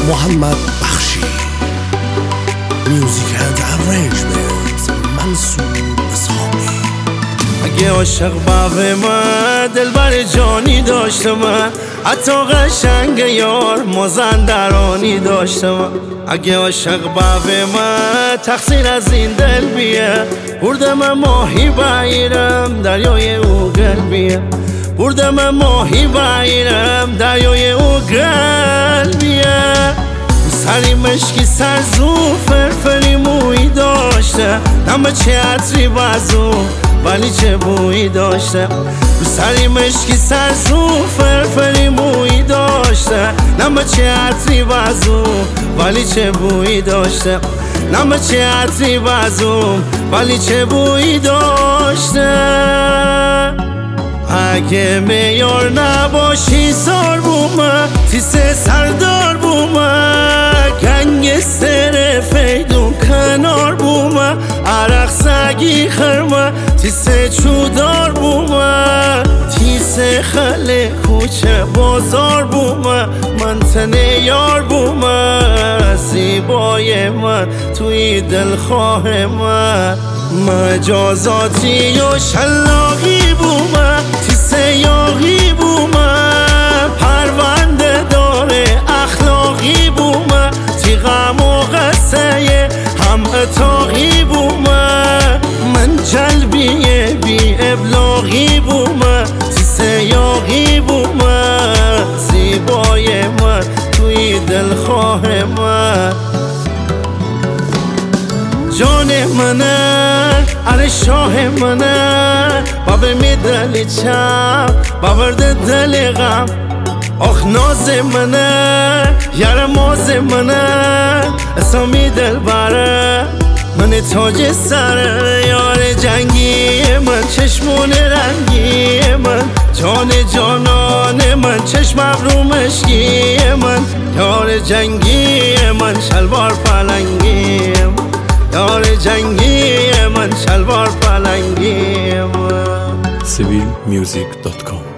محمد بخشی. میوزیک اند ارنجمنت منصور اسحاقی. اگه عاشق باوه من دلبر جانی داشته من، حتی قشنگ یار مازندرانی داشته من. اگه عاشق باوه من تقصیر از این دل بیه، برده من ماهی بایرم دریای او قلبیه. برده من ماهی بایرم دریای او قلبیه. سری مشکی سرزو فرفری موی داشته، نمه چه عطری بازو ولی چه بویی داشته. سری مشکی سرزو فرفری موی داشته، نمه چه عطری بازو ولی چه بویی داشته. نمه چه عطری بازو ولی چه بویی داشته. اگه میار نباشی سار بومه، تیسه سردار بومه، گنگستر فیدون کنار بومه، عرق سگی خرمه، تیسه چودار بومه، تیسه خل کوچه بازار بومه، من تنه یار بومه، زیبای من توی دلخواه من، مجازاتی و شلاقی بومه، تیسه یاغی بومه، پرونده داره اخلاقی بومه، تیغم و قصه هم اتاقی بومه، من جلبیه بی ابلاغی بومه، تیسه یاغی بومه، زیبای من توی دلخواه من. جان منه اره شاه منه، باور میدلی چم باورده دل غم. آخ ناز منه یار ماز منه، اسامی دل بره من تاج سره. یار جنگی من چشمون رنگی من، جان جانان من چشم ابرو مشکی من. یار جنگی من شلوار پلنگی من، یار جنگی من شلوار پلنگی من. civilmusic.com